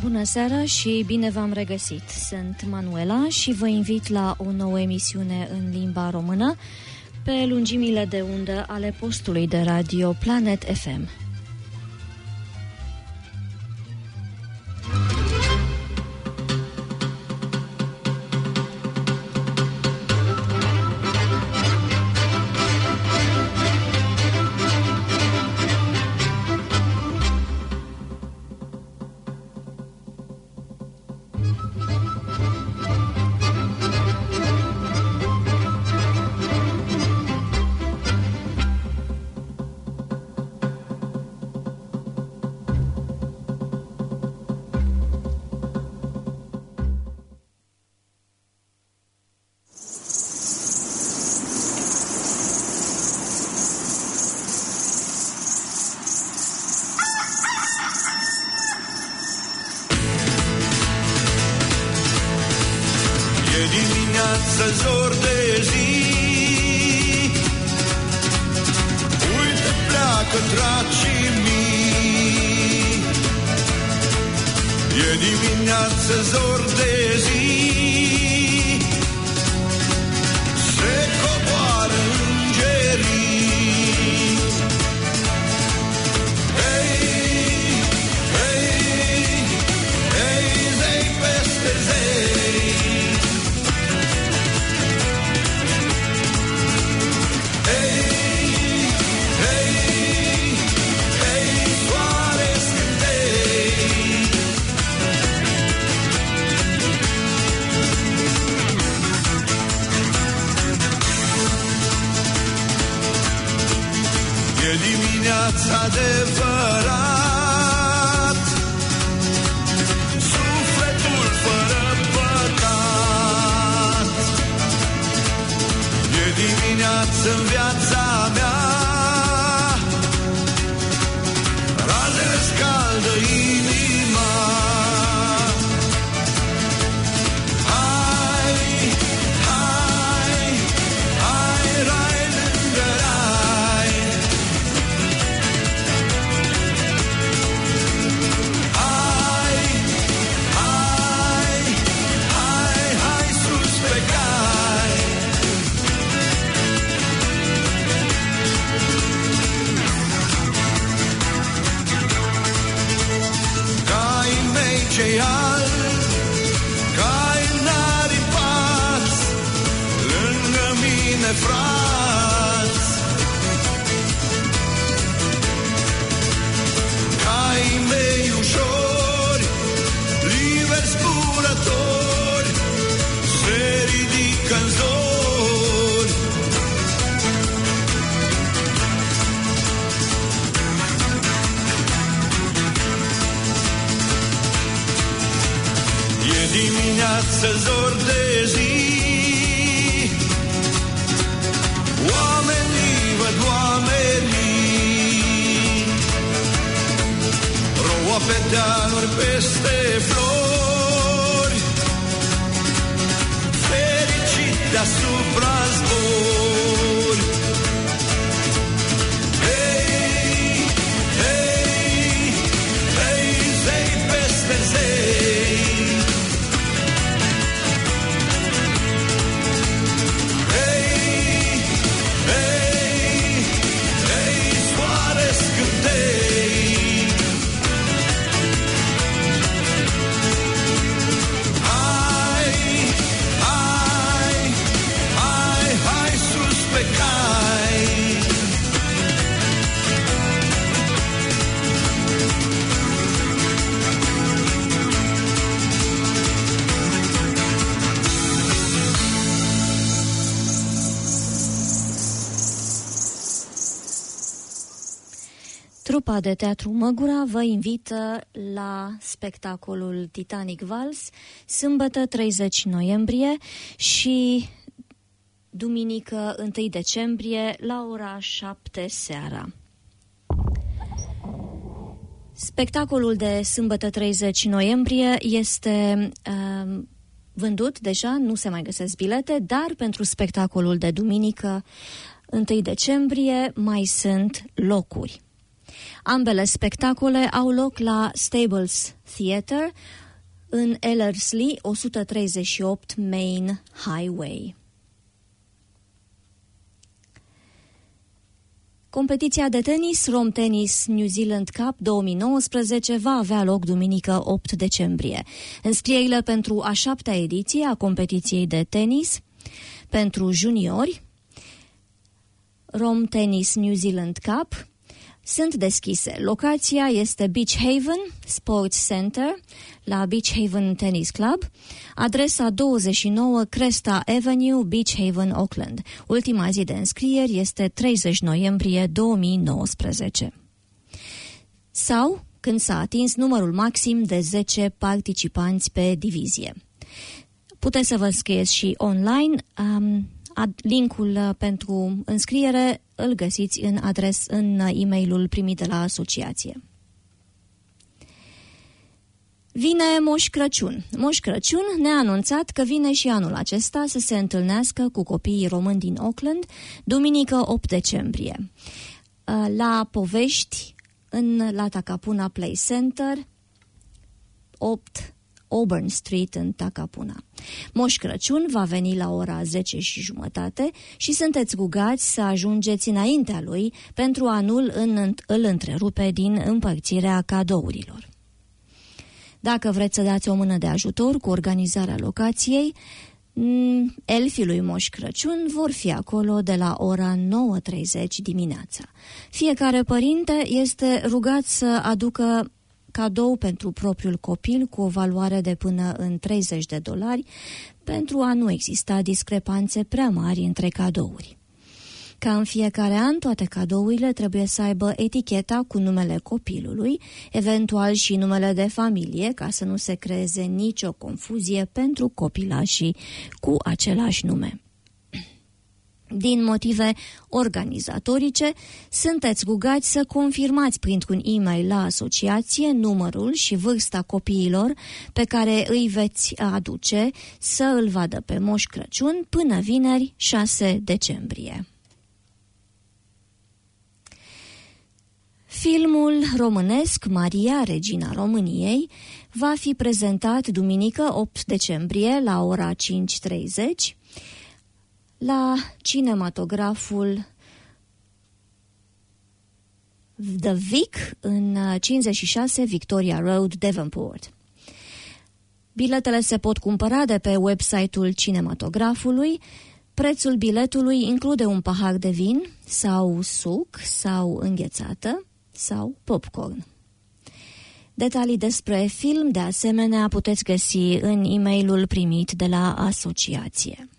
Bună seara și bine v-am regăsit. Sunt Manuela și vă invit la o nouă emisiune în limba română pe lungimile de undă ale postului de radio Planet FM. Zor de zi, uite pleacă dracii mii. E dimineață, zor de zi, se coboară îngerii. Hei, hei, hei, zei peste zei. Adevărat, sufletul fără păcat. E dimineață în viața mea, razele scaldă inima. Hai, hai, hai, rai lângă rai. Cei albi, cai n-aripați, lângă mine, frați. Caii mei ușori, liberi zburători, se ridică-n zori. Dimineață, zor de zi, oamenii văd oamenii, rouă pe dealuri peste flori, fericit deasupra zbori. Hei, hei, hei, zei peste zei. Trupa de teatru Măgura vă invită la spectacolul Titanic Vals, sâmbătă 30 noiembrie și duminică 1 decembrie la ora 7 seara. Spectacolul de sâmbătă 30 noiembrie este vândut deja, nu se mai găsesc bilete, dar pentru spectacolul de duminică 1 decembrie mai sunt locuri. Ambele spectacole au loc la Stables Theatre în Ellerslie, 138 Main Highway. Competiția de tenis Rome Tennis New Zealand Cup 2019 va avea loc duminică 8 decembrie. Înscrierile pentru a 7-a ediție a competiției de tenis pentru juniori Rome Tennis New Zealand Cup sunt deschise. Locația este Beach Haven Sports Center la Beach Haven Tennis Club, adresa 29 Cresta Avenue, Beach Haven, Auckland. Ultima zi de înscrieri este 30 noiembrie 2019. Sau când s-a atins numărul maxim de 10 participanți pe divizie. Puteți să vă înscrieți și online. Linkul pentru înscriere îl găsiți în e-mailul primit de la asociație. Vine Moș Crăciun. Moș Crăciun ne-a anunțat că vine și anul acesta să se întâlnească cu copiii români din Auckland, duminică 8 decembrie, la Povești, la Takapuna Play Center, 8 Auburn Street în Takapuna. Moș Crăciun va veni la ora 10:30 și sunteți rugați să ajungeți înaintea lui pentru a nu îl întrerupe din împărțirea cadourilor. Dacă vreți să dați o mână de ajutor cu organizarea locației, elfii lui Moș Crăciun vor fi acolo de la ora 9:30 dimineața. Fiecare părinte este rugat să aducă cadou pentru propriul copil cu o valoare de până în $30 pentru a nu exista discrepanțe prea mari între cadouri. Ca în fiecare an, toate cadourile trebuie să aibă eticheta cu numele copilului, eventual și numele de familie, ca să nu se creeze nicio confuzie pentru copilașii cu același nume. Din motive organizatorice, sunteți rugați să confirmați printr-un e-mail la asociație numărul și vârsta copiilor pe care îi veți aduce să îl vadă pe Moș Crăciun până vineri 6 decembrie. Filmul românesc Maria, Regina României va fi prezentat duminică 8 decembrie la ora 5:30 la cinematograful The Vic în 56 Victoria Road, Devonport. Biletele se pot cumpăra de pe website-ul cinematografului. Prețul biletului include un pahar de vin sau suc sau înghețată sau popcorn. Detalii despre film, de asemenea, puteți găsi în e-mailul primit de la asociație.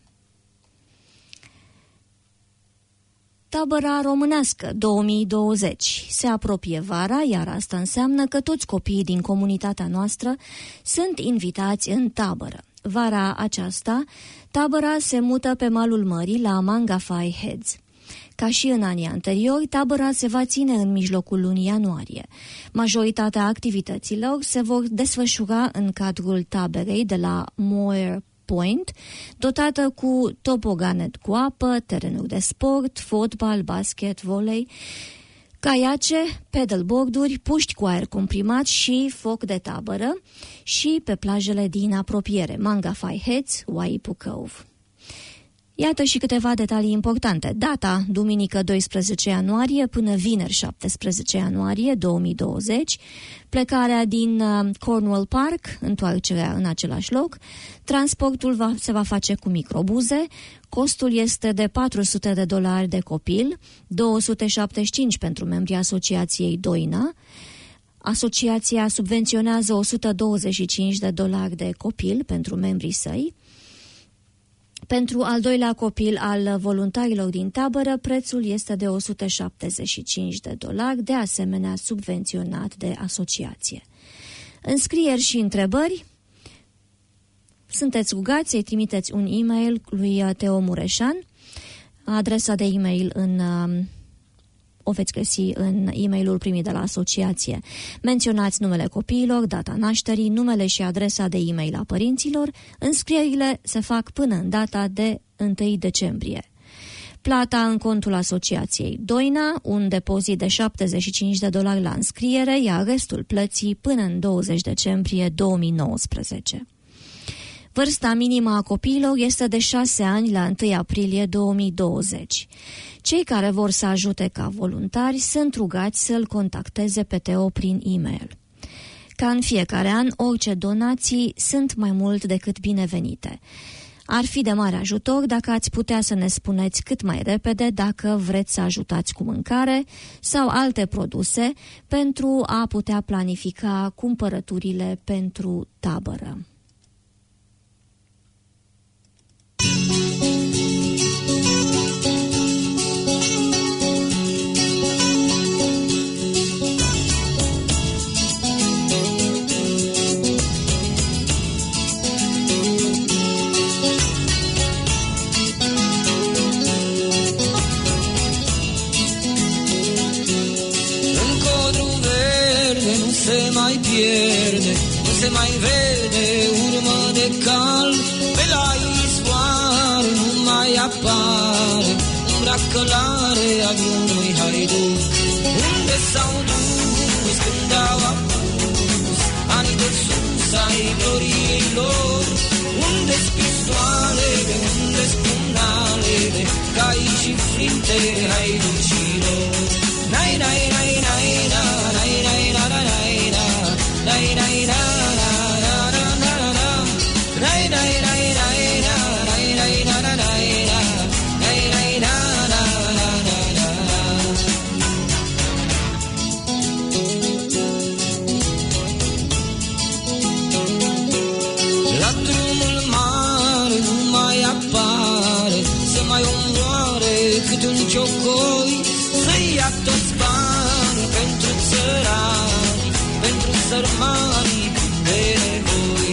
Tabăra românească 2020 se apropie vara, iar asta înseamnă că toți copiii din comunitatea noastră sunt invitați în tabără. Vara aceasta, tabăra se mută pe malul mării la Mangawhai Heads. Ca și în anii anteriori, tabăra se va ține în mijlocul lunii ianuarie. Majoritatea activităților se vor desfășura în cadrul taberei de la Moir Point, dotată cu toboganet cu apă, terenuri de sport, fotbal, basket, volei, caiace, pedalboarduri, puști cu aer comprimat și foc de tabără și pe plajele din apropiere, Mangawhai Heads, Waipu Cove. Iată și câteva detalii importante. Data, duminică 12 ianuarie până vineri 17 ianuarie 2020, plecarea din Cornwall Park, întoarcerea în același loc, transportul se va face cu microbuze, costul este de $400 de copil, 275 pentru membrii asociației Doina. Asociația subvenționează $125 de copil pentru membrii săi. Pentru al doilea copil al voluntarilor din tabără, prețul este de $175, de asemenea subvenționat de asociație. Înscrieri și întrebări? Sunteți rugați să-i trimiteți un e-mail lui Teo Mureșan. Adresa de e-mail o veți găsi în e-mailul primit de la asociație. Menționați numele copiilor, data nașterii, numele și adresa de e-mail a părinților. Înscrierile se fac până în data de 1 decembrie. Plata în contul asociației Doina, un depozit de $75 la înscriere, iar restul plății până în 20 decembrie 2019. Vârsta minimă a copiilor este de 6 ani la 1 aprilie 2020. Cei care vor să ajute ca voluntari sunt rugați să-l contacteze pe Teo prin e-mail. Ca în fiecare an, orice donații sunt mai mult decât binevenite. Ar fi de mare ajutor dacă ați putea să ne spuneți cât mai repede dacă vreți să ajutați cu mâncare sau alte produse pentru a putea planifica cumpărăturile pentru tabără. Se mai pierde, nu se mai vede urmă de cal, pe la izvoar nu mai apare umbra călare a vreunui haiduc. Unde s-au dus când au apus anii de sus ai gloriei lor? Unde-s pistoalele, unde-s pumnalele, cai și flinte haiducilor? Nai, nai, nai, nai, nai, nai, nai, nai, nai. Nai nai na na na na na na. Nai nai nai nai na nai nai na na nai na. Nai nai na na na na na. La drumul mare nu mai apare să mai omoare cât un ciocoi, să ia toți bani pentru țărani, pentru sărmanii de nevoi.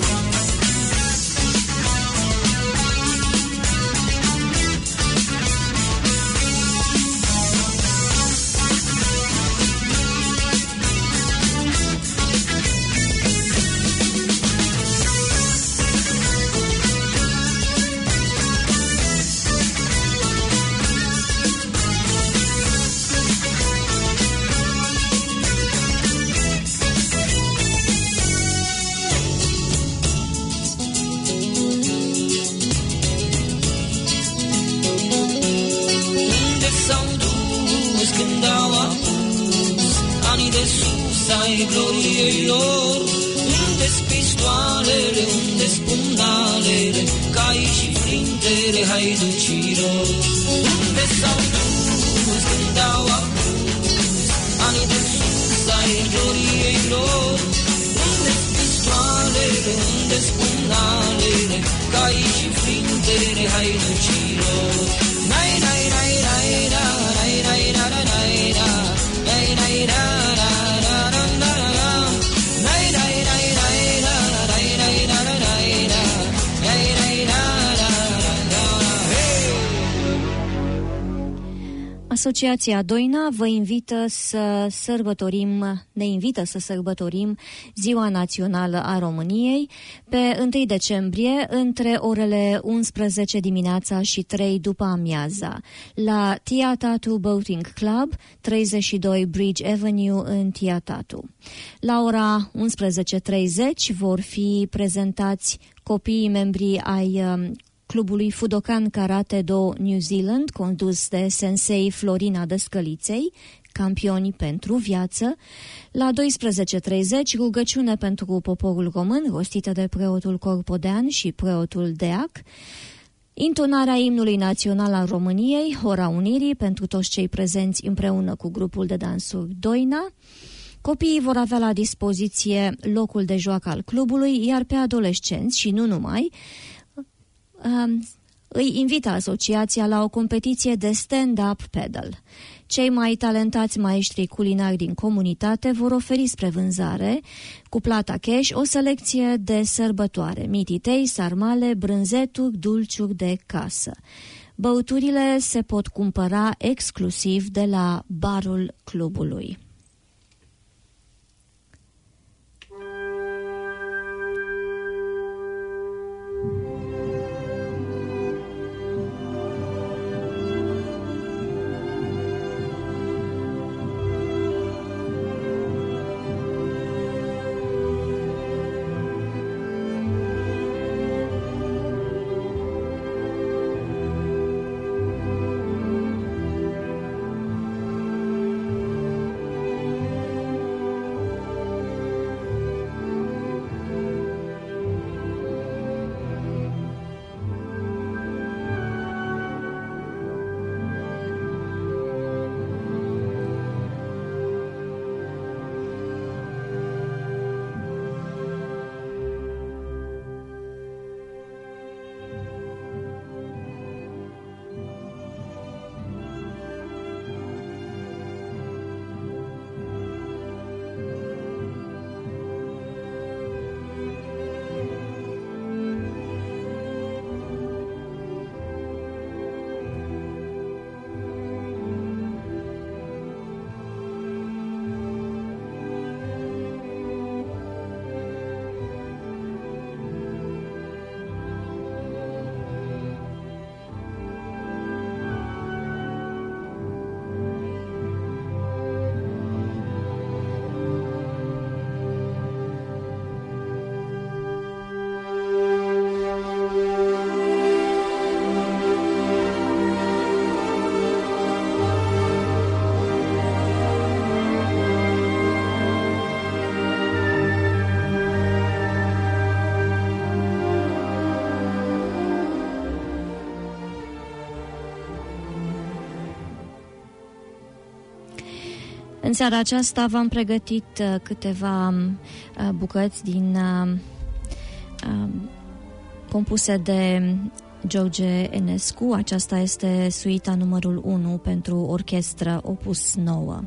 Ai gloriei lor, unde-s pistoalele, unde-s pumnalele, cai și flintele haiducilor? Unde s-au dus când au apus anii de sus ai gloriei lor? Unde-s pistoalele, unde-s pumnalele, cai și flintele haiducilor? Nai, nai, nai, nai, nai, nai, nai, nai, nai, nai, nai, nai, nai. Asociația Doina ne invită să sărbătorim Ziua Națională a României pe 1 decembrie între orele 11 dimineața și 3 după amiaza la Tiatatu Boating Club, 32 Bridge Avenue în Tiatatu. La ora 11:30 vor fi prezentați copiii membri ai clubului Fudokan Karate Do New Zealand, condus de sensei Florina Dăscăliței, campioni pentru viață. La 12:30, rugăciune pentru poporul român, rostită de preotul Corpodean și preotul Deac. Intonarea imnului național al României, Ora Unirii, pentru toți cei prezenți împreună cu grupul de dansuri Doina. Copiii vor avea la dispoziție locul de joacă al clubului, iar pe adolescenți și nu numai, îi invită asociația la o competiție de stand-up paddle. Cei mai talentați maestri culinari din comunitate vor oferi spre vânzare, cu plata cash, o selecție de sărbătoare, mititei, sarmale, brânzeturi, dulciuri de casă. Băuturile se pot cumpăra exclusiv de la barul clubului. În seara aceasta v-am pregătit câteva bucăți din compuse de George Enescu. Aceasta este suita numărul 1 pentru orchestră, opus 9.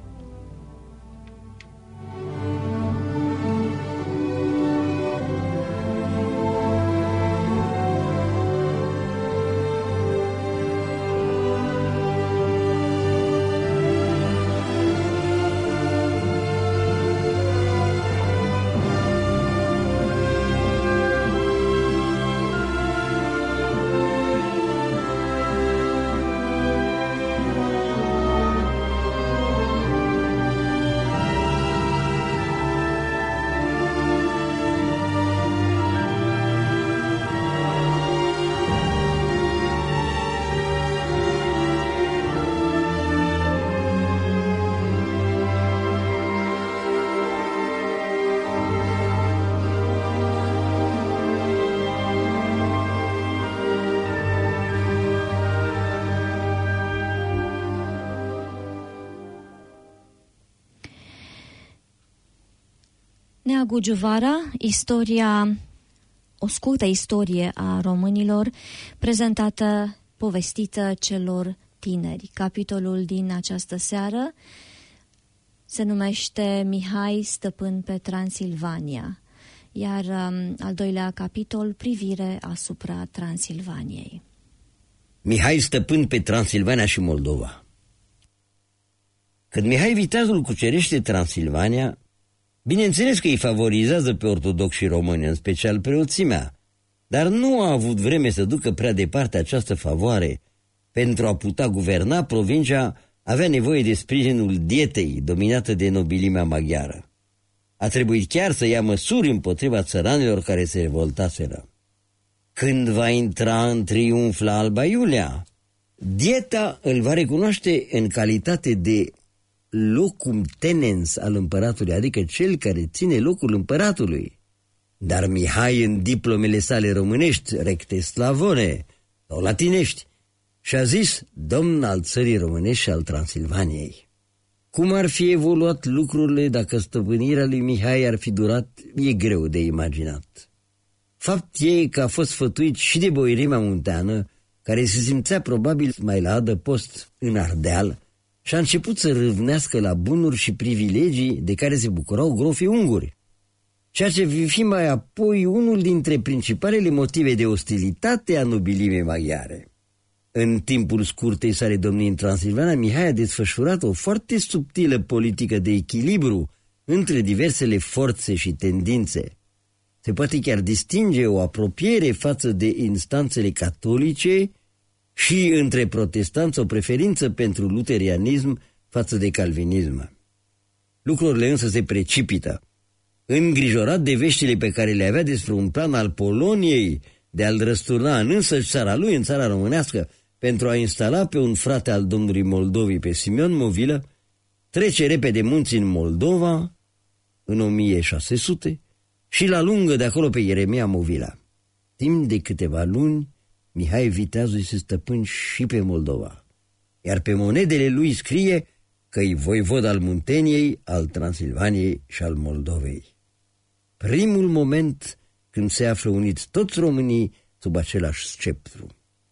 Neagu Giuvara, o scurtă istorie a românilor, prezentată, povestită celor tineri. Capitolul din această seară se numește Mihai, stăpân pe Transilvania, iar al doilea capitol, privire asupra Transilvaniei. Mihai, stăpân pe Transilvania și Moldova. Când Mihai Viteazul cucerește Transilvania, bineînțeles că îi favorizează pe ortodoxi și români, în special preoțimea, dar nu a avut vreme să ducă prea departe această favoare. Pentru a putea guverna provincia, avea nevoie de sprijinul dietei, dominată de nobilimea maghiară. A trebuit chiar să ia măsuri împotriva țăranilor care se revoltaseră. Când va intra în triumf la Alba Iulia, dieta îl va recunoaște în calitate de locum tenens al împăratului, adică cel care ține locul împăratului. Dar Mihai, în diplomele sale românești, recte slavone sau latinești, și-a zis domn al țării românești și al Transilvaniei. Cum ar fi evoluat lucrurile dacă stăpânirea lui Mihai ar fi durat, e greu de imaginat. Fapt e că a fost sfătuit și de boierimea munteană, care se simțea probabil mai la adăpost în Ardeal, și a început să râvnească la bunuri și privilegii de care se bucurau grofii unguri, ceea ce va fi mai apoi unul dintre principalele motive de ostilitate a nobilimei maghiare. În timpul scurtei sale domnii în Transilvania, Mihai a desfășurat o foarte subtilă politică de echilibru între diversele forțe și tendințe. Se poate chiar distinge o apropiere față de instanțele catolice și între protestanți o preferință pentru luterianism față de calvinism. Lucrurile însă se precipită. Îngrijorat de veștile pe care le avea despre un plan al Poloniei de a-l răsturna în însăși țara lui, în țara românească, pentru a instala pe un frate al domnului Moldovii, pe Simeon Movilă, trece repede munții în Moldova în 1600 și la lungă de acolo pe Ieremia Movila. Timp de câteva luni, Mihai Viteazul se stăpân și pe Moldova, iar pe monedele lui scrie că-i voivod al Munteniei, al Transilvaniei și al Moldovei. Primul moment când se află uniți toți românii sub același sceptru.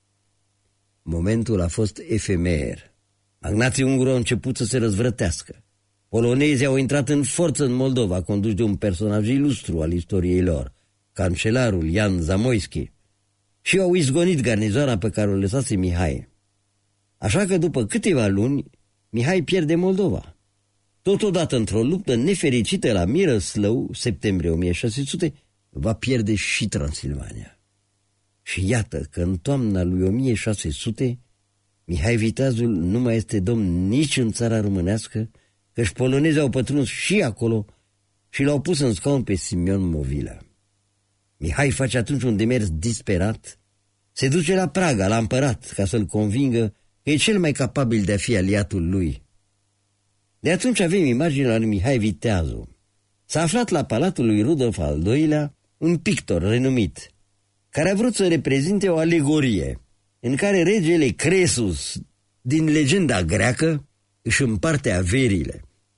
Momentul a fost efemer. Magnații unguri au început să se răzvrătească. Polonezii au intrat în forță în Moldova, conduși de un personaj ilustru al istoriei lor, cancelarul Jan Zamoyski, și au izgonit garnizoana pe care o lăsase Mihai. Așa că după câteva luni, Mihai pierde Moldova. Totodată, într-o luptă nefericită la Mirăslău, septembrie 1600, va pierde și Transilvania. Și iată că în toamna lui 1600, Mihai Viteazul nu mai este domn nici în țara românească, căci polonezii au pătruns și acolo și l-au pus în scaun pe Simeon Movilă. Mihai face atunci un demers disperat, se duce la Praga, la împărat, ca să-l convingă că e cel mai capabil de a fi aliatul lui. De atunci avem imaginea lui Mihai Viteazul. S-a aflat la palatul lui Rudolf al II-lea un pictor renumit, care a vrut să reprezinte o alegorie în care regele Cresus din legenda greacă își împarte averile.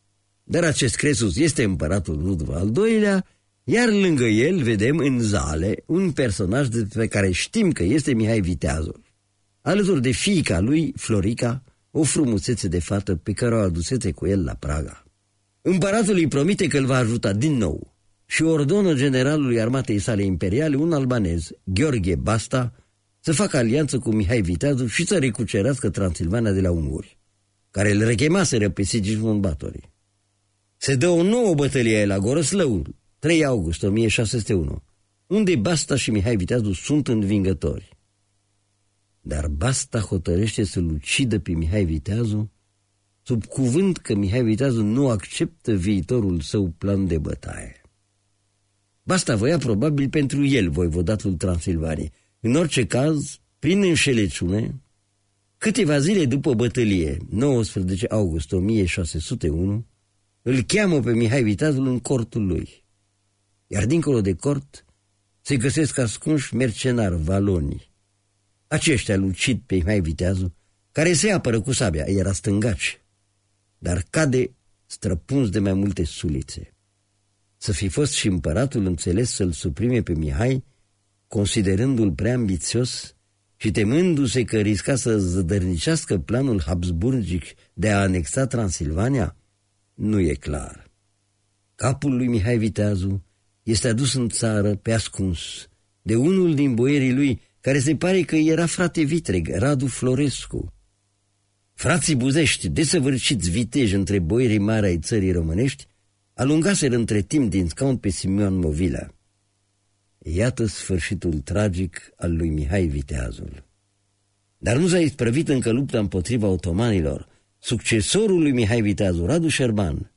Dar acest Cresus este împăratul Rudolf al II-lea, iar lângă el vedem în zale un personaj despre care știm că este Mihai Viteazul, alături de fiica lui, Florica, o frumusețe de fată pe care o adusese cu el la Praga. Împăratul îi promite că îl va ajuta din nou și ordonă generalului armatei sale imperiale, un albanez, Gheorghe Basta, să facă alianță cu Mihai Viteazul și să recucerească Transilvania de la unguri, care îl rechemaseră pe Sigismund Batorii. Se dă o nouă bătălie la Goroslău, 3 august 1601, unde Basta și Mihai Viteazul sunt învingători. Dar Basta hotărăște să-l ucidă pe Mihai Viteazul sub cuvânt că Mihai Viteazul nu acceptă viitorul său plan de bătaie. Basta voia probabil pentru el voivodatul Transilvaniei. În orice caz, prin înșelăciune, câteva zile după bătălie, 19 august 1601, îl cheamă pe Mihai Viteazul în cortul lui. Iar dincolo de cort se găsesc ascunși mercenari valoni. Aceștia îl ucid pe Mihai Viteazul, care se apără cu sabia, era stângaci, dar cade străpuns de mai multe sulițe. Să fi fost și împăratul înțeles să-l suprime pe Mihai, considerându-l prea ambițios și temându-se că risca să zădărnicească planul habsburgic de a anexa Transilvania, nu e clar. Capul lui Mihai Viteazul este adus în țară pe ascuns de unul din boierii lui, care se pare că era frate vitreg, Radu Florescu. Frații buzești, desăvârșiți viteji între boierii mari ai țării românești, alungaseră între timp din scaun pe Simeon Movila. Iată sfârșitul tragic al lui Mihai Viteazul. Dar nu s-a isprăvit încă lupta împotriva otomanilor. Succesorul lui Mihai Viteazul, Radu Șerban,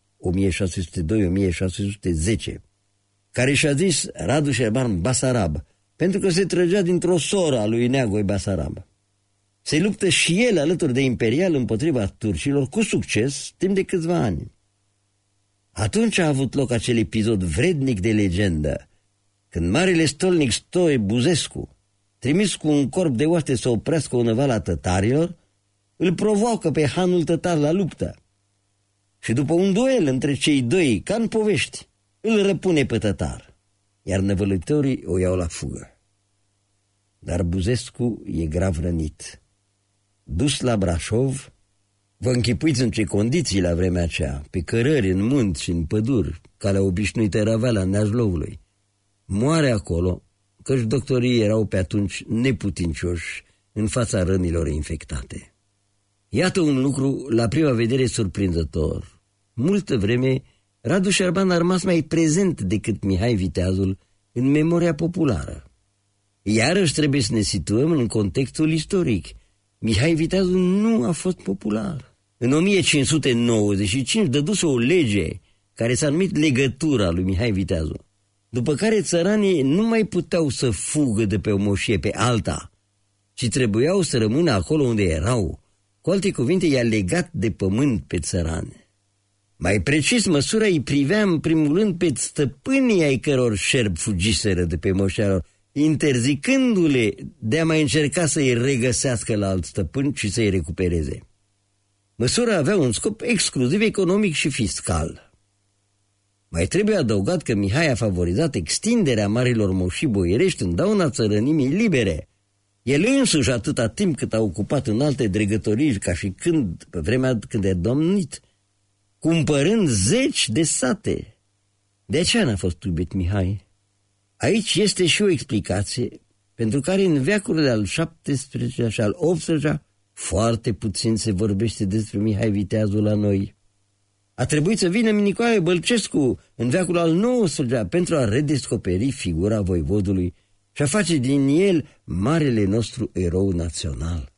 1602-1610, care și-a zis Radu Șerban Basarab, pentru că se trăgea dintr-o soră a lui Neagoi Basarab. Se luptă și el alături de imperial împotriva turcilor cu succes timp de câțiva ani. Atunci a avut loc acel episod vrednic de legendă, când marele stolnic Stoie Buzescu, trimis cu un corp de oaște să oprească o năvală a tătarilor, îl provoacă pe hanul tătar la luptă. Și după un duel între cei doi, ca în povești, îl răpune pe tătar, iar năvălitorii o iau la fugă. Dar Buzescu e grav rănit. Dus la Brașov, vă închipuiți în ce condiții la vremea aceea, pe cărări, în munți și în păduri, calea obișnuită Raveala Neajlovului. Moare acolo, căci doctorii erau pe atunci neputincioși în fața rănilor infectate. Iată un lucru la prima vedere surprinzător. Multă vreme, Radu Șerban a rămas mai prezent decât Mihai Viteazul în memoria populară. Iarăși trebuie să ne situăm în contextul istoric. Mihai Viteazul nu a fost popular. În 1595 dăduse o lege care s-a numit Legătura lui Mihai Viteazul, după care țăranii nu mai puteau să fugă de pe o moșie pe alta, ci trebuiau să rămână acolo unde erau. Cu alte cuvinte, i-a legat de pământ pe țărani. Mai precis, măsura îi privea în primul rând pe stăpânii ai căror șerpi fugiseră de pe moșia lor, interzicându-le de a mai încerca să-i regăsească la alt stăpân și să-i recupereze. Măsura avea un scop exclusiv economic și fiscal. Mai trebuie adăugat că Mihai a favorizat extinderea marilor moșii boierești în dauna țărănimii libere. El însuși, atâta timp cât a ocupat în alte dregătorii, ca și când, pe vremea când a domnit, cumpărând 10 de sate. De aceea n-a fost iubit Mihai. Aici este și o explicație pentru care în veacurile al XVII-lea și al XVIII-lea foarte puțin se vorbește despre Mihai Viteazul la noi. A trebuit să vină Nicolae Bălcescu în veacul al XIX-lea pentru a redescoperi figura voivodului și a face din el marele nostru erou național.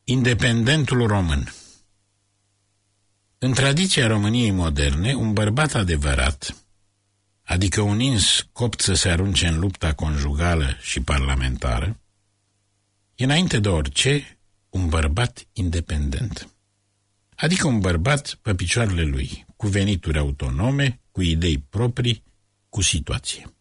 Independentul român. În tradiția României moderne, un bărbat adevărat, adică un ins copt să se arunce în lupta conjugală și parlamentară, e înainte de orice un bărbat independent. Adică un bărbat pe picioarele lui, cu venituri autonome, cu idei proprii, cu situație.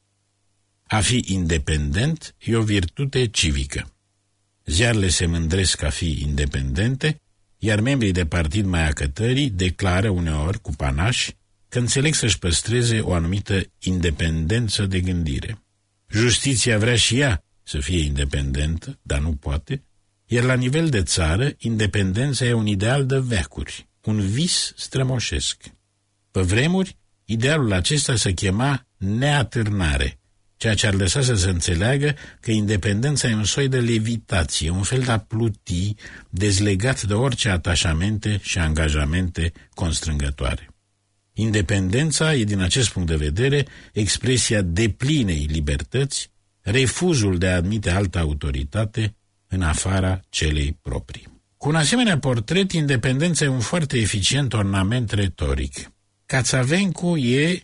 A fi independent e o virtute civică. Ziarele se mândresc a fi independente, iar membrii de partid mai acătării declară uneori cu panaș că înțeleg să-și păstreze o anumită independență de gândire. Justiția vrea și ea să fie independentă, dar nu poate, iar la nivel de țară, independența e un ideal de veacuri, un vis strămoșesc. Pe vremuri, idealul acesta se chema neatârnare, ceea ce ar lăsa să se înțeleagă că independența e un soi de levitație, un fel de a pluti, dezlegat de orice atașamente și angajamente constrângătoare. Independența e, din acest punct de vedere, expresia deplinei libertăți, refuzul de a admite altă autoritate în afara celei proprii. Cu un asemenea portret, independența e un foarte eficient ornament retoric. Cațavencu e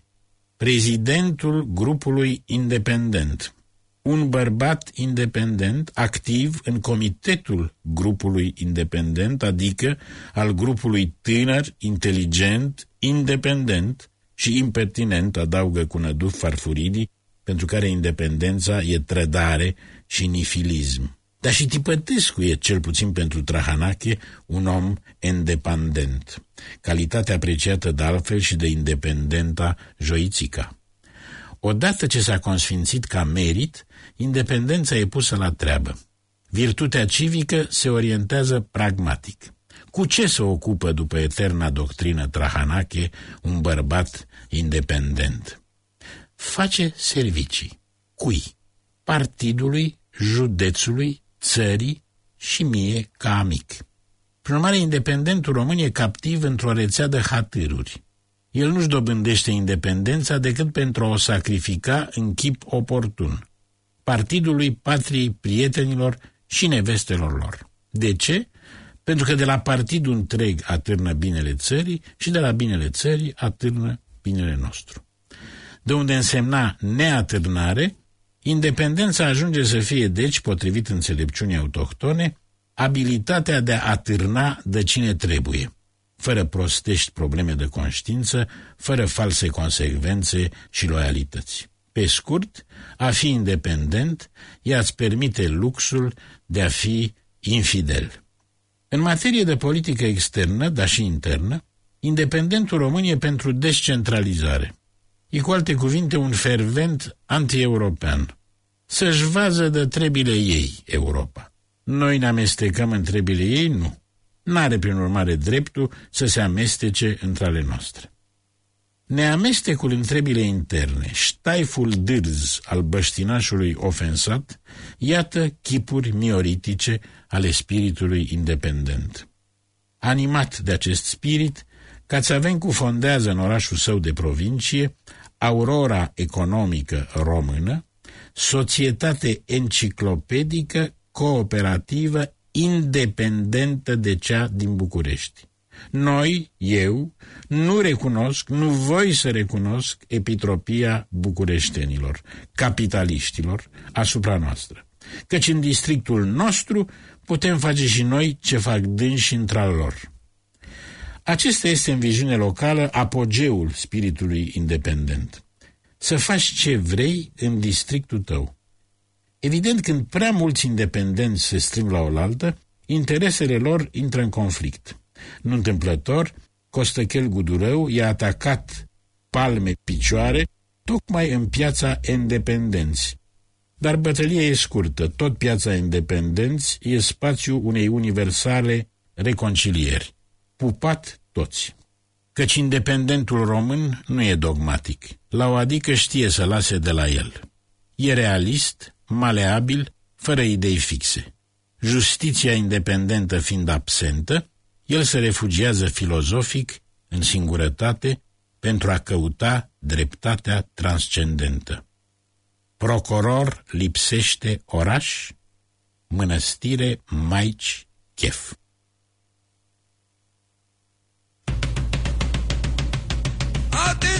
prezidentul grupului independent, un bărbat independent, activ în comitetul grupului independent, adică al grupului tânăr, inteligent, independent și impertinent, adaugă cu năduf Farfuridii, pentru care independența e trădare și nifilism. Dar și Tipătescu e, cel puțin pentru Trahanache, un om independent, calitate apreciată de altfel și de independenta Joițica. Odată ce s-a consfințit ca merit, independența e pusă la treabă. Virtutea civică se orientează pragmatic. Cu ce se ocupă, după eterna doctrină Trahanache, un bărbat independent? Face servicii. Cui? Partidului, județului, țării și mie ca amic. Prin urmare, independentul român e captiv într-o rețea de hatâruri. El nu-și dobândește independența decât pentru a o sacrifica în chip oportun, partidului, patriei, prietenilor și nevestelor lor. De ce? Pentru că de la partidul întreg atârnă binele țării și de la binele țării atârnă binele nostru. De unde însemna neatârnare, independența ajunge să fie, deci, potrivit înțelepciunii autohtone, abilitatea de a atârna de cine trebuie, fără prostești probleme de conștiință, fără false consecvențe și loialități. Pe scurt, a fi independent ea îți permite luxul de a fi infidel. În materie de politică externă, dar și internă, independentul român e pentru descentralizare. E, cu alte cuvinte, un fervent anti-european. Să-și vază de trebile ei Europa. Noi ne amestecăm în trebile ei? Nu. N-are, prin urmare, dreptul să se amestece între ale noastre. Neamestecul în trebile interne, ștaiful dârz al băștinașului ofensat, iată chipuri mioritice ale spiritului independent. Animat de acest spirit, Cațavencu fondează în orașul său de provincie Aurora Economică Română, societate enciclopedică, cooperativă, independentă de cea din București. Noi, eu, nu recunosc, nu voi să recunosc epitropia bucureștenilor, capitaliștilor, asupra noastră, căci în districtul nostru putem face și noi ce fac dânsi într-al lor. Acesta este, în viziune locală, apogeul spiritului independent. Să faci ce vrei în districtul tău. Evident, când prea mulți independenți se strâng la oaltă, interesele lor intră în conflict. Nu întâmplător, Costăchel Gudurău i-a atacat palme-picioare tocmai în piața Independenți. Dar bătălia e scurtă, tot piața Independenți e spațiu unei universale reconcilieri. Pupat toți. Căci independentul român nu e dogmatic. La o adică știe să lase de la el. E realist, maleabil, fără idei fixe. Justiția independentă fiind absentă, el se refugiază filozofic în singurătate pentru a căuta dreptatea transcendentă. Procuror lipsește oraș, mănăstire, maici, chef.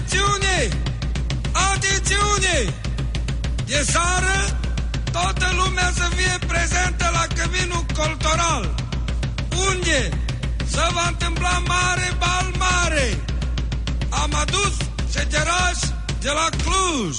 Atențiune! Atențiune! E seară, toată lumea să fie prezentă la căminul cultural, unde se va întâmpla mare bal mare. Am adus șecerași de la Cluj.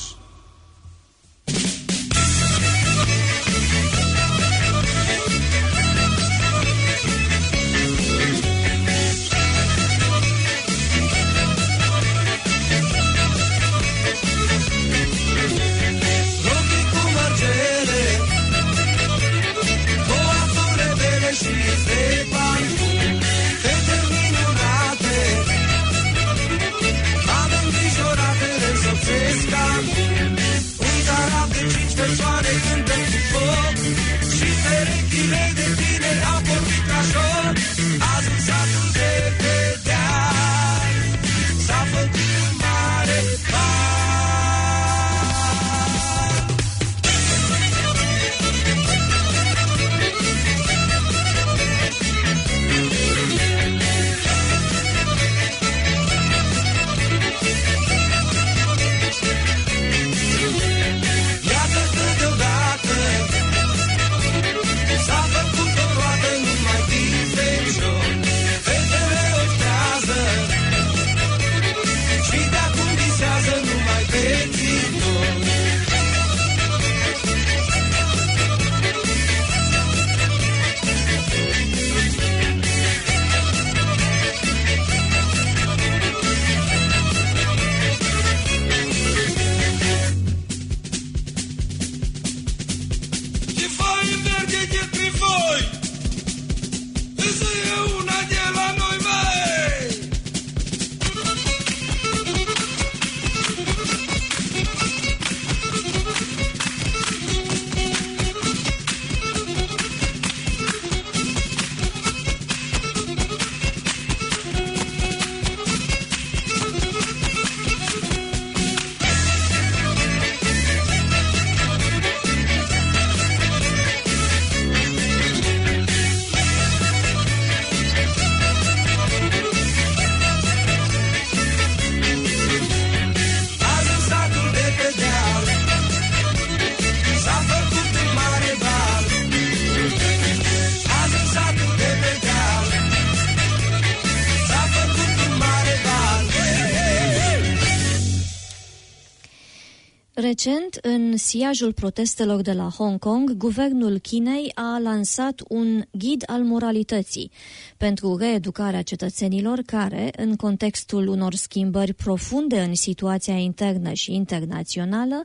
Persoane cântă cu foc și perechile de tine au pornit ca șor. Azi în satul de pe deal s-a făcut un mare bal. Recent, în siajul protestelor de la Hong Kong, guvernul Chinei a lansat un ghid al moralității pentru reeducarea cetățenilor care, în contextul unor schimbări profunde în situația internă și internațională,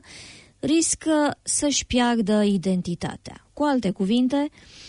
riscă să-și piardă identitatea. Cu alte cuvinte,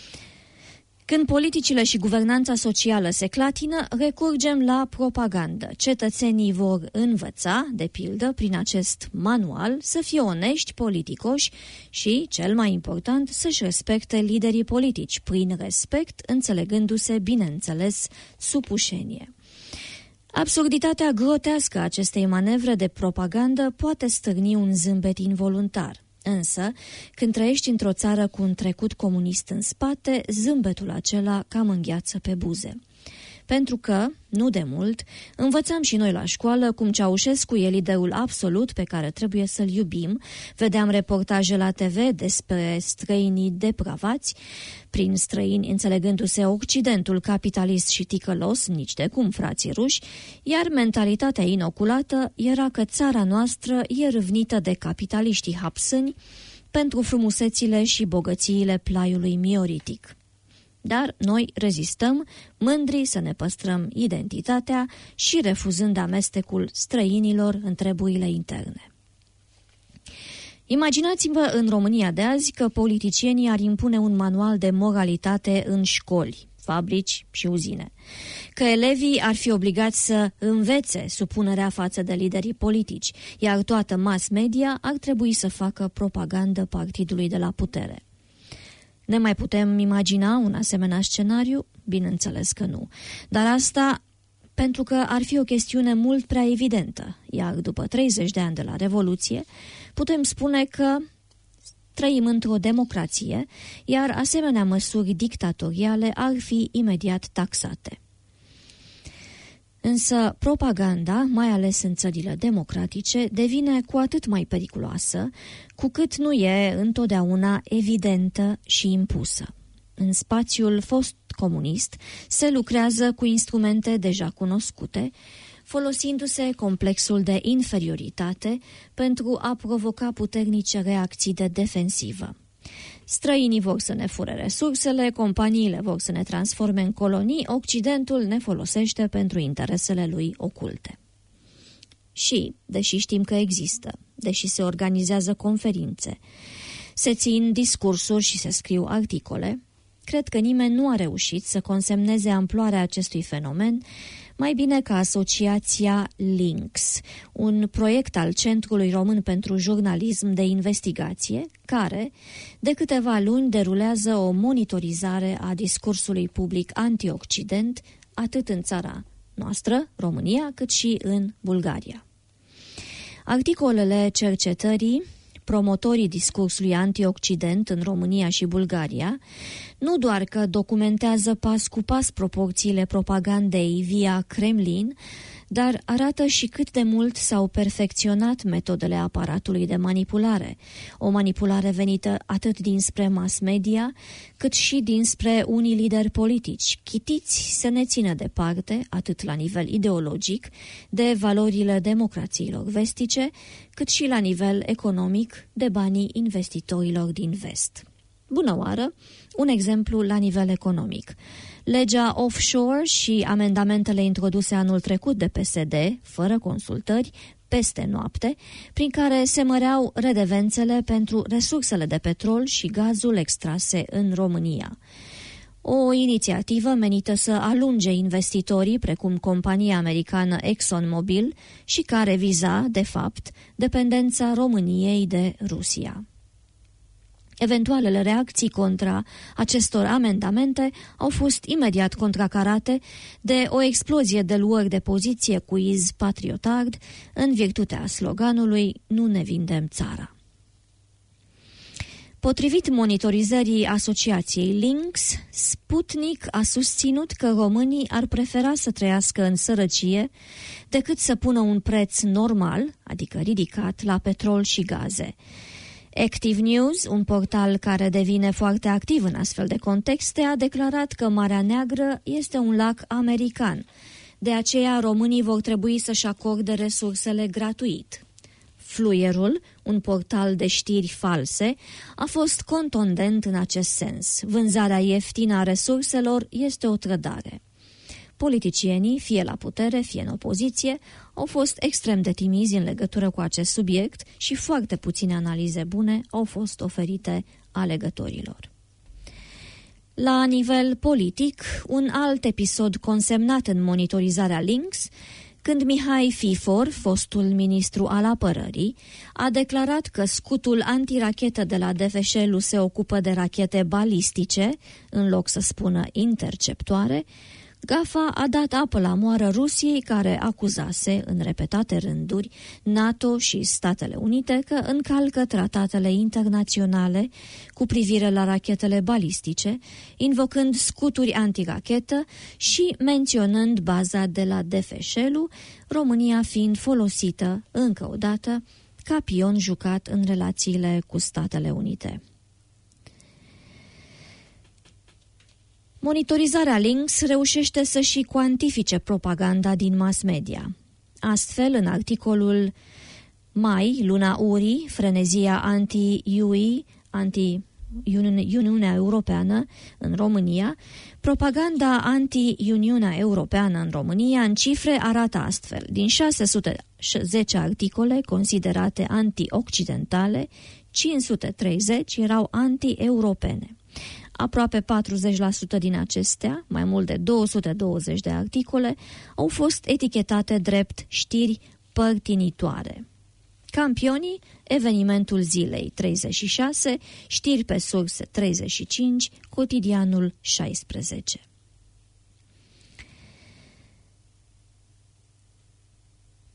când politicile și guvernanța socială se clatină, recurgem la propagandă. Cetățenii vor învăța, de pildă, prin acest manual, să fie onești, politicoși și, cel mai important, să-și respecte liderii politici, prin respect înțelegându-se, bineînțeles, supușenie. Absurditatea grotească a acestei manevre de propagandă poate stârni un zâmbet involuntar. Însă, când trăiești într-o țară cu un trecut comunist în spate, zâmbetul acela cam îngheață pe buze. Pentru că, nu de mult, învățam și noi la școală cum Ceaușescu e liderul absolut pe care trebuie să-l iubim, vedeam reportaje la TV despre străinii depravați, prin străini înțelegându-se Occidentul capitalist și ticălos, nici de cum frații ruși, iar mentalitatea inoculată era că țara noastră e râvnită de capitaliștii hapsâni pentru frumusețile și bogățiile plaiului mioritic. Dar noi rezistăm, mândri să ne păstrăm identitatea și refuzând amestecul străinilor în treburile interne. Imaginați-vă în România de azi că politicienii ar impune un manual de moralitate în școli, fabrici și uzine, că elevii ar fi obligați să învețe supunerea față de liderii politici, iar toată mass media ar trebui să facă propagandă partidului de la putere. Ne mai putem imagina un asemenea scenariu? Bineînțeles că nu. Dar asta pentru că ar fi o chestiune mult prea evidentă, iar după 30 de ani de la Revoluție, putem spune că trăim într-o democrație, iar asemenea măsuri dictatoriale ar fi imediat taxate. Însă propaganda, mai ales în țările democratice, devine cu atât mai periculoasă, cu cât nu e întotdeauna evidentă și impusă. În spațiul fost-comunist se lucrează cu instrumente deja cunoscute, folosindu-se complexul de inferioritate pentru a provoca puternice reacții de defensivă. Străinii vor să ne fure resursele, companiile vor să ne transforme în colonii, Occidentul ne folosește pentru interesele lui oculte. Și, deși știm că există, deși se organizează conferințe, se țin discursuri și se scriu articole, cred că nimeni nu a reușit să consemneze amploarea acestui fenomen mai bine ca asociația Lynx, un proiect al Centrului Român pentru Jurnalism de Investigație, care, de câteva luni, derulează o monitorizare a discursului public anti-Occident, atât în țara noastră, România, cât și în Bulgaria. Articolele cercetării, promotorii discursului anti-Occident în România și Bulgaria, nu doar că documentează pas cu pas proporțiile propagandei via Kremlin, dar arată și cât de mult s-au perfecționat metodele aparatului de manipulare, o manipulare venită atât dinspre mass media, cât și dinspre unii lideri politici, chitiți să ne țină departe, atât la nivel ideologic, de valorile democrațiilor vestice, cât și la nivel economic, de banii investitorilor din vest. Bună oară! Un exemplu la nivel economic. Legea offshore și amendamentele introduse anul trecut de PSD, fără consultări, peste noapte, prin care se măreau redevențele pentru resursele de petrol și gazul extrase în România. O inițiativă menită să alunge investitorii, precum compania americană ExxonMobil, și care viza, de fapt, dependența României de Rusia. Eventualele reacții contra acestor amendamente au fost imediat contracarate de o explozie de luări de poziție cu iz patriotard în virtutea sloganului "Nu ne vindem țara". Potrivit monitorizării asociației Lynx, Sputnik a susținut că românii ar prefera să trăiască în sărăcie decât să pună un preț normal, adică ridicat, la petrol și gaze. Active News, un portal care devine foarte activ în astfel de contexte, a declarat că Marea Neagră este un lac american. De aceea românii vor trebui să-și acorde resursele gratuit. Fluierul, un portal de știri false, a fost contundent în acest sens. Vânzarea ieftină a resurselor este o trădare. Politicienii, fie la putere, fie în opoziție, au fost extrem de timizi în legătură cu acest subiect și foarte puține analize bune au fost oferite alegătorilor. La nivel politic, un alt episod consemnat în monitorizarea Lynx, când Mihai Fifor, fostul ministru al apărării, a declarat că scutul antirachetă de la Defeșelu se ocupă de rachete balistice, în loc să spună interceptoare, gafa a dat apă la moară Rusiei, care acuzase în repetate rânduri NATO și Statele Unite că încalcă tratatele internaționale cu privire la rachetele balistice, invocând scuturi antirachetă și menționând baza de la Defeșelu, România fiind folosită, încă o dată, ca pion jucat în relațiile cu Statele Unite. Monitorizarea Lynx reușește să și cuantifice propaganda din mass media. Astfel, în articolul Mai, luna Uri, frenezia anti-UE, anti-Uniunea Europeană în România, propaganda anti-Uniunea Europeană în România în cifre arată astfel. Din 610 articole considerate anti-occidentale, 530 erau anti-europene. Aproape 40% din acestea, mai mult de 220 de articole, au fost etichetate drept știri părtinitoare. Campionii, evenimentul zilei 36, știri pe surse 35, cotidianul 16.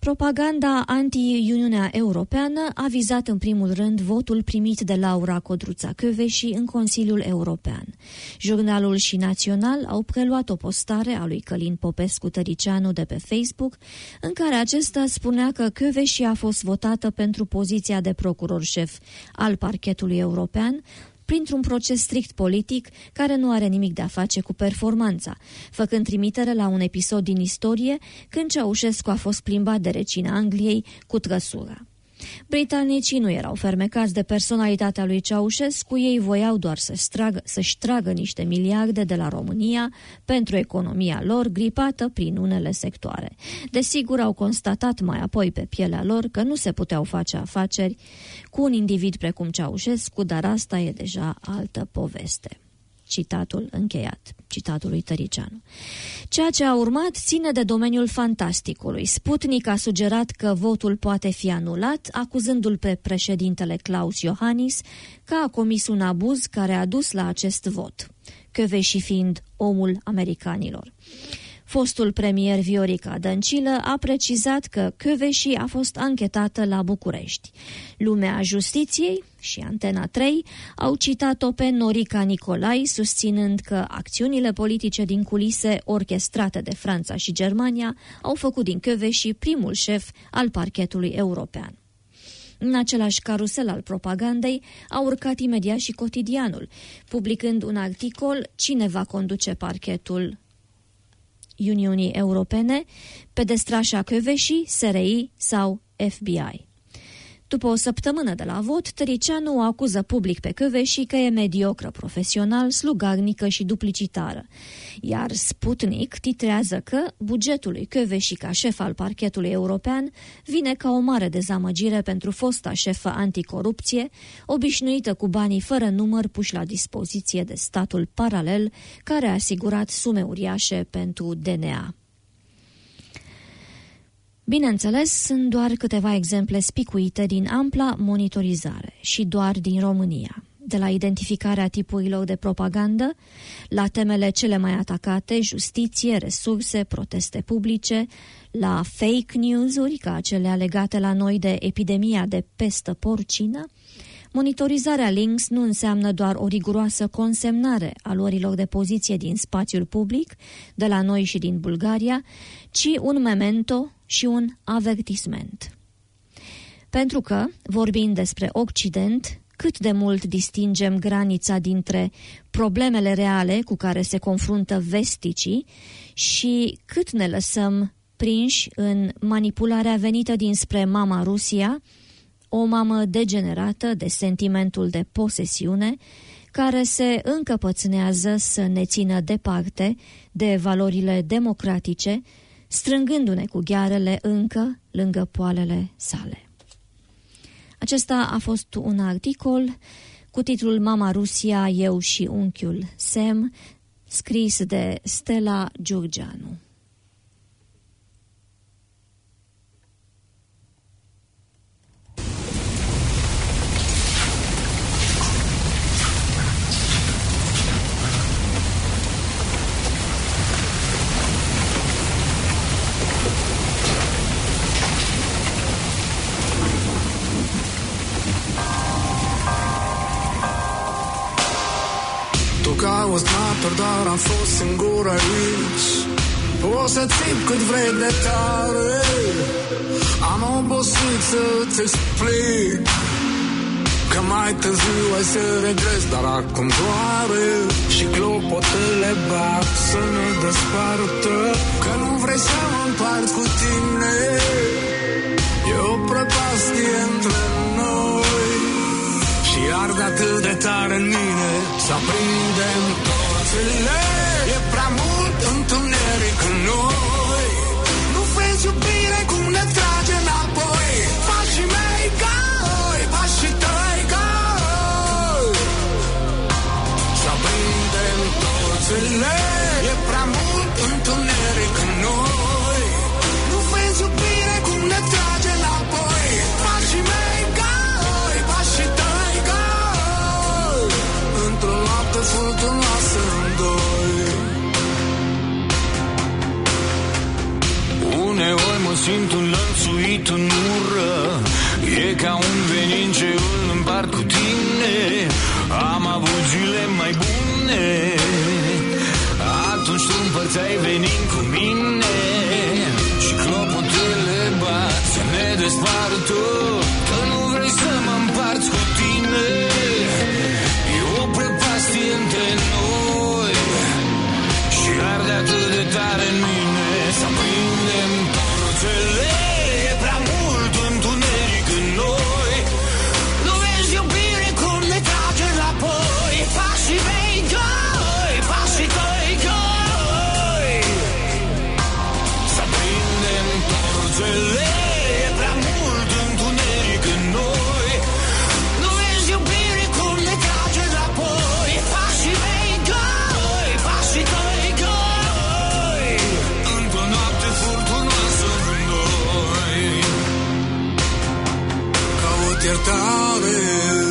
Propaganda anti-Uniunea Europeană a vizat în primul rând votul primit de Laura Codruța-Kövesi în Consiliul European. Jurnalul și Național au preluat o postare a lui Călin Popescu-Tăricianu de pe Facebook, în care acesta spunea că Kövesi a fost votată pentru poziția de procuror șef al parchetului european, printr-un proces strict politic care nu are nimic de a face cu performanța, făcând trimitere la un episod din istorie când Ceaușescu a fost plimbat de regina Angliei cu trăsura. Britanicii nu erau fermecați de personalitatea lui Ceaușescu, ei voiau doar să-și tragă niște miliarde de la România pentru economia lor gripată prin unele sectoare. Desigur, au constatat mai apoi pe pielea lor că nu se puteau face afaceri cu un individ precum Ceaușescu, dar asta e deja altă poveste. Citatul încheiat, citatul lui Tăricianu. Ceea ce a urmat ține de domeniul fantasticului. Sputnik a sugerat că votul poate fi anulat, acuzându-l pe președintele Klaus Iohannis că a comis un abuz care a dus la acest vot, Kövesi fiind omul americanilor. Fostul premier Viorica Dăncilă a precizat că Kövesi a fost anchetată la București. Lumea Justiției și Antena 3 au citat-o pe Norica Nicolai, susținând că acțiunile politice din culise orchestrate de Franța și Germania au făcut din Kövesi primul șef al parchetului european. În același carusel al propagandei a urcat imediat și Cotidianul, publicând un articol Cine va conduce parchetul Uniunii Europene, pe destrașa Kövesi, SRI sau FBI. După o săptămână de la vot, Tăricianu o acuză public pe Kövesi că e mediocră profesional, slugarnică și duplicitară. Iar Sputnik titrează că bugetul lui Kövesi ca șef al parchetului european vine ca o mare dezamăgire pentru fosta șefă anticorupție, obișnuită cu banii fără număr puși la dispoziție de statul paralel, care a asigurat sume uriașe pentru DNA. Bineînțeles, sunt doar câteva exemple spicuite din ampla monitorizare și doar din România. De la identificarea tipurilor de propagandă, la temele cele mai atacate, justiție, resurse, proteste publice, la fake news-uri, ca cele legate la noi de epidemia de pestă porcină, monitorizarea links nu înseamnă doar o riguroasă consemnare a luărilor de poziție din spațiul public, de la noi și din Bulgaria, ci un memento și un avertisment. Pentru că, vorbind despre Occident, cât de mult distingem granița dintre problemele reale cu care se confruntă vesticii și cât ne lăsăm prinși în manipularea venită dinspre mama Rusia, o mamă degenerată de sentimentul de posesiune, care se încăpățânează să ne țină departe de valorile democratice, strângându-ne cu ghearele încă lângă poalele sale. Acesta a fost un articol cu titlul Mama Rusia, eu și unchiul Sem, scris de Stella Giurgianu. Cauți mator, dar am fost singur aici. Poți să țip cât vrei de tare, am obosit să-ți explic că mai târziu ai să regres, dar acum doare și clopotele bat să ne despartă. Că nu vrei să mă împart cu tine, e o prăpastie între noi și arde atât de tare în mine să aprindem torțele. E prea mult întuneric în noi, nu vezi iubire cum ne trage înapoi. Pașii mei cai, pașii tăi cai, să aprindem torțele. E prea mult întuneric în noi, nu vezi iubire cum ne trage înapoi. Pașii mei cai, pașii tăi cai, într-o noapte furtunoasă în doi. E ca un venin ce îl împart cu tine. Am avut zile mai bune. Atunci tu împărțeai venin cu mine. Și clopotele bat să ne despară tot. Că nu vrei să mă împarți cu tine. E o prăpastie între noi și arde atât de tare în mine. Să aprindem torțele. E prea mult întuneric în noi. Nu vezi iubire cum ne trage înapoi. Pașii mei goi, pașii tăi goi. Să aprindem torțele. E prea mult întuneric în noi. Nu vezi iubire cum ne trage înapoi. Pașii mei goi, pașii tăi goi. Într-o noapte furtunoasă în noi. Caut iertare,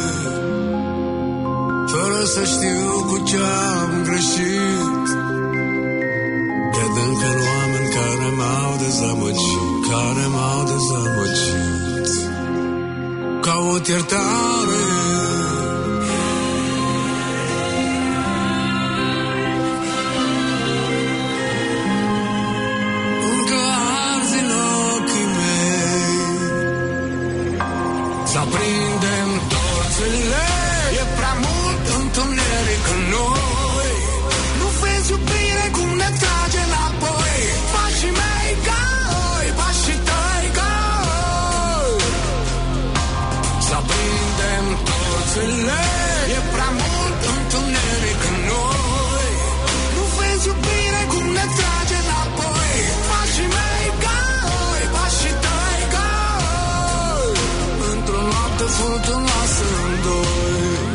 fără să știu cu ce-am greșit. Cred încă în oameni care m-au dezamăgit, care m-au dezamăgit. Caut iertare, încă arzi în ochii mei. Să aprindem torțele. E prea mult întuneric în noi. Nu vezi iubire cum ne trage înapoi. Pașii mei goi, pașii tăi goi. Să aprindem torțele. E prea mult întuneric în noi. Nu vezi iubire cum ne trage înapoi. Pașii mei goi, pașii tăi goi. Într-o noapte furtunoasă în doi.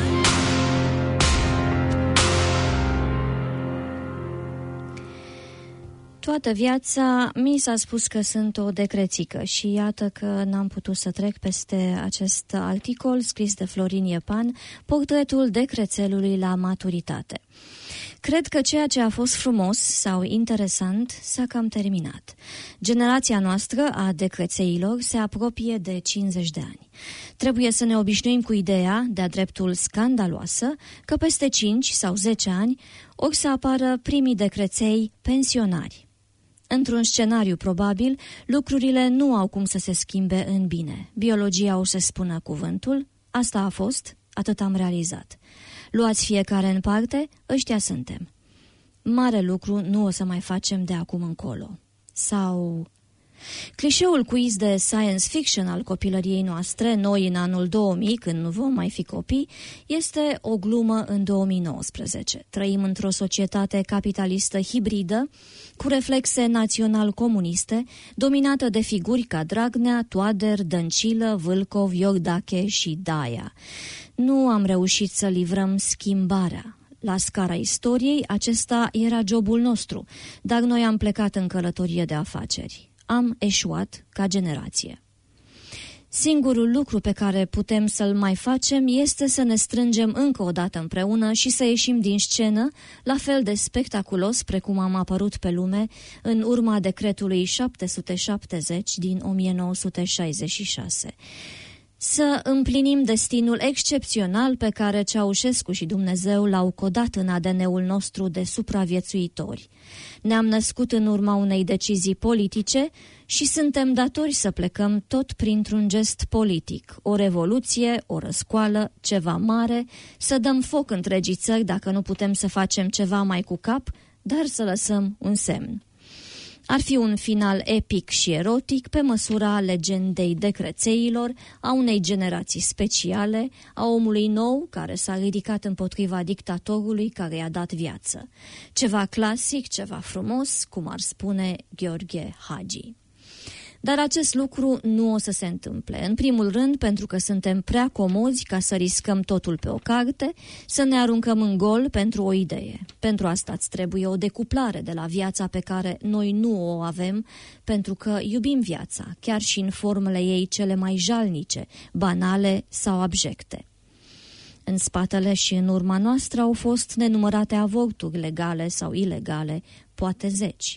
Toată viața mi s-a spus că sunt o decrețică și iată că n-am putut să trec peste acest articol scris de Florin Iepan, portretul decrețelului la maturitate. Cred că ceea ce a fost frumos sau interesant s-a cam terminat. Generația noastră a decrețeilor se apropie de 50 de ani. Trebuie să ne obișnuim cu ideea, de-a dreptul scandaloasă, că peste 5 sau 10 ani or să apară primii decreței pensionari. Într-un scenariu probabil, lucrurile nu au cum să se schimbe în bine. Biologia o să spună cuvântul, asta a fost, atât am realizat. Luați fiecare în parte, ăștia suntem. Mare lucru nu o să mai facem de acum încolo. Sau... Clișeul quiz de science fiction al copilăriei noastre, noi în anul 2000, când nu vom mai fi copii, este o glumă în 2019. Trăim într-o societate capitalistă hibridă, cu reflexe național-comuniste, dominată de figuri ca Dragnea, Toader, Dăncilă, Vâlcov, Iordache și Daia. Nu am reușit să livrăm schimbarea. La scara istoriei, acesta era jobul nostru, dar noi am plecat în călătorie de afaceri. Am eșuat ca generație. Singurul lucru pe care putem să-l mai facem este să ne strângem încă o dată împreună și să ieșim din scenă, la fel de spectaculos precum am apărut pe lume în urma decretului 770 din 1966. Să împlinim destinul excepțional pe care Ceaușescu și Dumnezeu l-au codat în ADN-ul nostru de supraviețuitori. Ne-am născut în urma unei decizii politice și suntem datori să plecăm tot printr-un gest politic, o revoluție, o răscoală, ceva mare, să dăm foc întregii țări dacă nu putem să facem ceva mai cu cap, dar să lăsăm un semn. Ar fi un final epic și erotic pe măsura legendei decrețeilor, a unei generații speciale, a omului nou care s-a ridicat împotriva dictatorului care i-a dat viață. Ceva clasic, ceva frumos, cum ar spune Gheorghe Hagi. Dar acest lucru nu o să se întâmple. În primul rând, pentru că suntem prea comozi ca să riscăm totul pe o carte, să ne aruncăm în gol pentru o idee. Pentru asta îți trebuie o decuplare de la viața pe care noi nu o avem, pentru că iubim viața, chiar și în formele ei cele mai jalnice, banale sau abjecte. În spatele și în urma noastră au fost nenumărate avorturi legale sau ilegale, poate 10.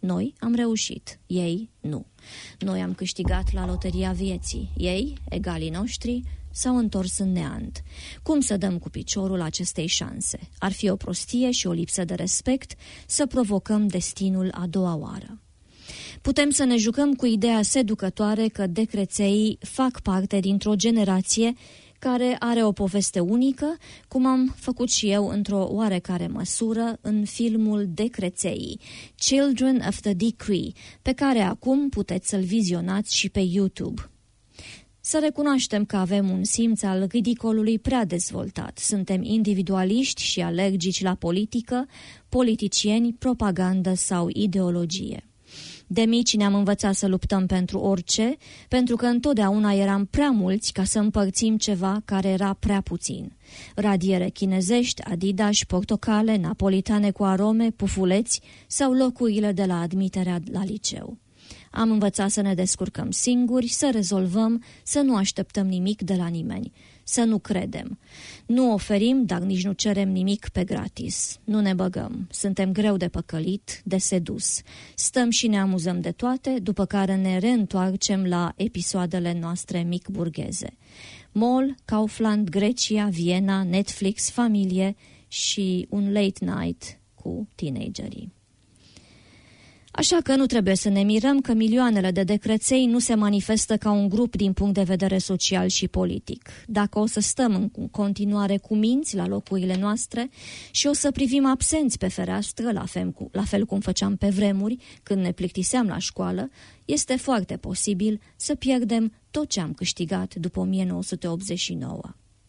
Noi am reușit, ei nu. Noi am câștigat la loteria vieții, ei, egalii noștri, s-au întors în neant. Cum să dăm cu piciorul acestei șanse? Ar fi o prostie și o lipsă de respect să provocăm destinul a doua oară. Putem să ne jucăm cu ideea seducătoare că decrețeii fac parte dintr-o generație care are o poveste unică, cum am făcut și eu într-o oarecare măsură în filmul Decrețeii, Children of the Decree, pe care acum puteți să-l vizionați și pe YouTube. Să recunoaștem că avem un simț al ridicolului prea dezvoltat. Suntem individualiști și alergici la politică, politicieni, propagandă sau ideologie. De mici ne-am învățat să luptăm pentru orice, pentru că întotdeauna eram prea mulți ca să împărțim ceva care era prea puțin. Radiere chinezești, Adidas, portocale, napolitane cu arome, pufuleți sau locurile de la admiterea la liceu. Am învățat să ne descurcăm singuri, să rezolvăm, să nu așteptăm nimic de la nimeni, să nu credem. Nu oferim, dar nici nu cerem nimic pe gratis. Nu ne băgăm, suntem greu de păcălit, de sedus. Stăm și ne amuzăm de toate, după care ne reîntoarcem la episoadele noastre mic-burgheze. Mall, Kaufland, Grecia, Viena, Netflix, familie și un late night cu teenagerii. Așa că nu trebuie să ne mirăm că milioanele de decreței nu se manifestă ca un grup din punct de vedere social și politic. Dacă o să stăm în continuare cu minți la locurile noastre și o să privim absenți pe fereastră, la fel cum făceam pe vremuri când ne plictiseam la școală, este foarte posibil să pierdem tot ce am câștigat după 1989.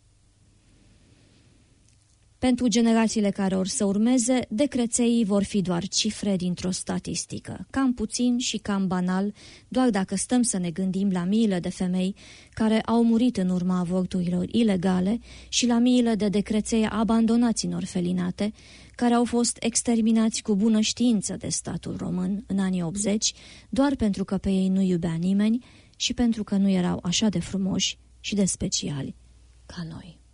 Pentru generațiile care or să urmeze, decrețeii vor fi doar cifre dintr-o statistică, cam puțin și cam banal, doar dacă stăm să ne gândim la miile de femei care au murit în urma avorturilor ilegale și la miile de decreței abandonați în orfelinate, care au fost exterminați cu bună știință de statul român în anii 80, doar pentru că pe ei nu iubea nimeni și pentru că nu erau așa de frumoși și de speciali ca noi.